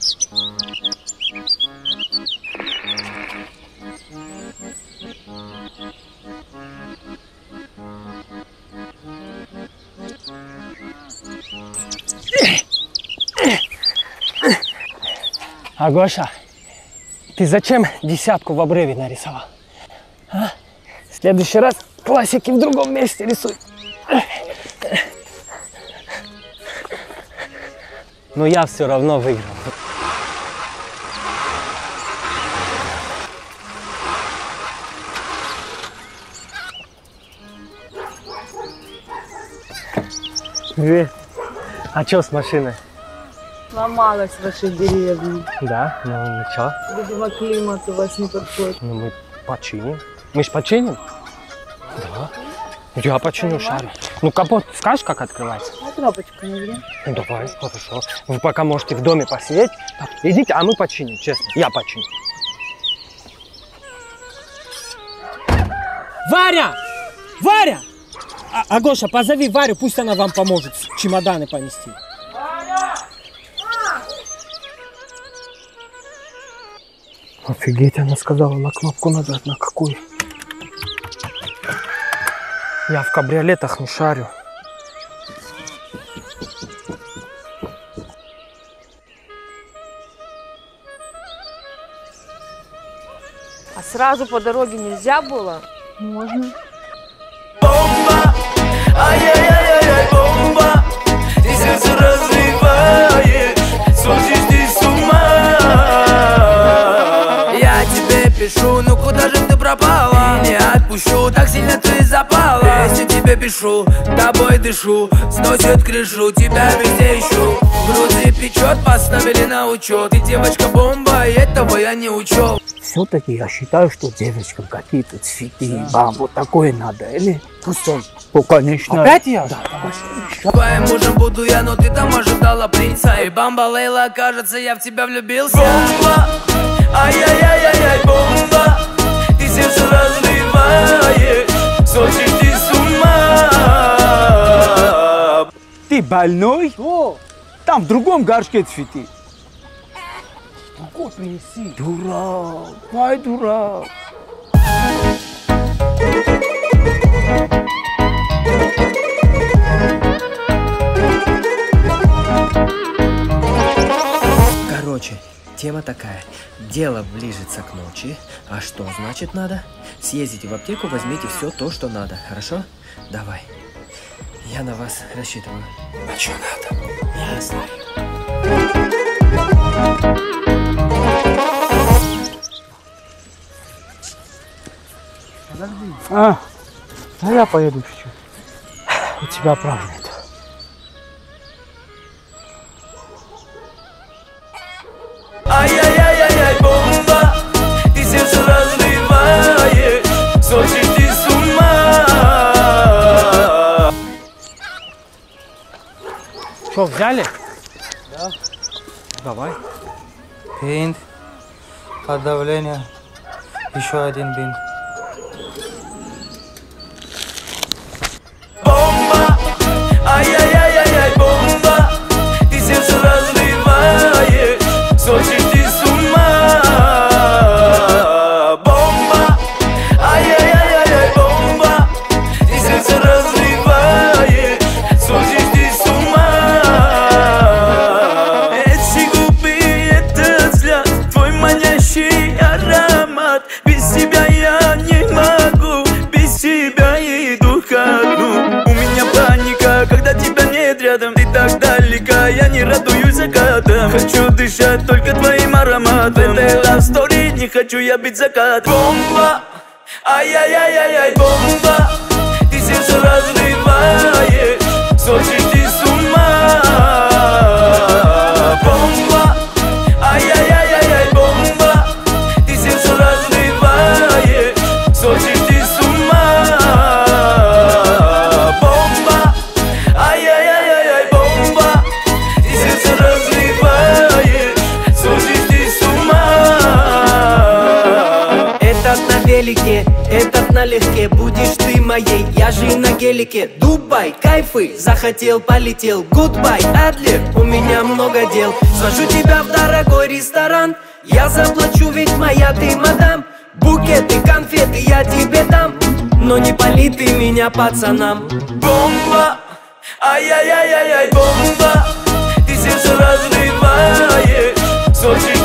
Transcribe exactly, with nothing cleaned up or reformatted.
А, Гоша, ты зачем десятку в обрыве нарисовал? А? В следующий раз классики в другом месте рисуй. Но я все равно выиграл. Привет. А что с машиной? Сломалась в вашей деревне. Да, ну ничего. Видимо, климат у вас не подходит. Ну мы починим. Мы ж починим? Да. Я починю шарик. Ну капот, скажешь, как открывается? А тряпочку не. Ну давай, хорошо. Вы пока можете в доме посидеть. Идите, а мы починим, честно. Я починю. Варя! Варя! А, а Гоша, позови Варю, пусть она вам поможет чемоданы понести. Офигеть, она сказала на кнопку нажать, на какую? Я в кабриолетах не шарю. А сразу по дороге нельзя было? Можно. Бомба! Ай-яй-яй-яй, бомба! Ты сердце разрываешь, сводишь ты с ума. Я тебе пишу, ну куда же ты пропала? Не отпущу, так сильно ты запала. Песню тебе пишу, тобой дышу, сносит крышу, тебя везде ищу. В груди печет, поставили на учет. Ты девочка-бомба, и этого я не учел. Все-таки я считаю, что девочкам какие-то цветы, бам, вот такое надо, или? Пусть он, ну, конечно. Опять я? Да, Твоим мужем буду я, но ты там ожидала принца. И бамба Лейла, кажется, я в тебя влюбился. Бомба! Ай-яй-яй-яй, бомба! Ты сердце разрываешь, сводишь ты с ума. Ты больной? О, там в другом горшке цветы. Какой принеси? Дурак, ай, дурак. Короче, тема такая. Дело ближется к ночи. А что значит надо? Съездите в аптеку, возьмите все то, что надо. Хорошо? Давай. Я на вас рассчитываю. А что надо? Я знаю. А, да я поеду чуть-чуть. У тебя прав нет. Ай-яй-яй-яй, бомба! Ты сердце разрываешь, сводишь ты с ума. Что, взяли? Да. Давай. Бинт. От давления. Еще один бинт. Бомба! Ай-яй-яй-яй, бомба! Ты сердце разрываешь, сводишь ты с ума. Бомба! Ай-яй-яй-яй, бомба! Ты сердце разрываешь, сводишь ты с ума. Эти губы, этот взгляд, твой манящий аромат. Без тебя я не могу, без тебя иду ко дну. У меня паника, когда тебя нет рядом. Ты так далека, я не радуюсь закатам. Хочу дышать только твоим ароматом. В этой love story не хочу я быть закат. Бомба! Ай-яй-яй-яй, бомба! Ты сердце разрываешь, сводишь ты с ума. Бомба! Ай-яй-яй-яй, бомба! Ты сердце разрываешь, сводишь ты с ума. Бомба! Ай-яй-яй-яй, бомба! Ты сердце разрываешь, сводишь ты с ума. Этот на велике, этот налегке. Будешь ты моей, я же на гелике. Дубай, кайфы, захотел, полетел. Гудбай, Адлер, у меня много дел. Свожу тебя в дорогой ресторан. Я заплачу, ведь моя ты мадам. Букеты, конфеты я тебе дам, но не пали ты меня пацанам. Бомба, ай-яй-яй-яй-яй, бомба. Ты сердце разрываешь, Сочи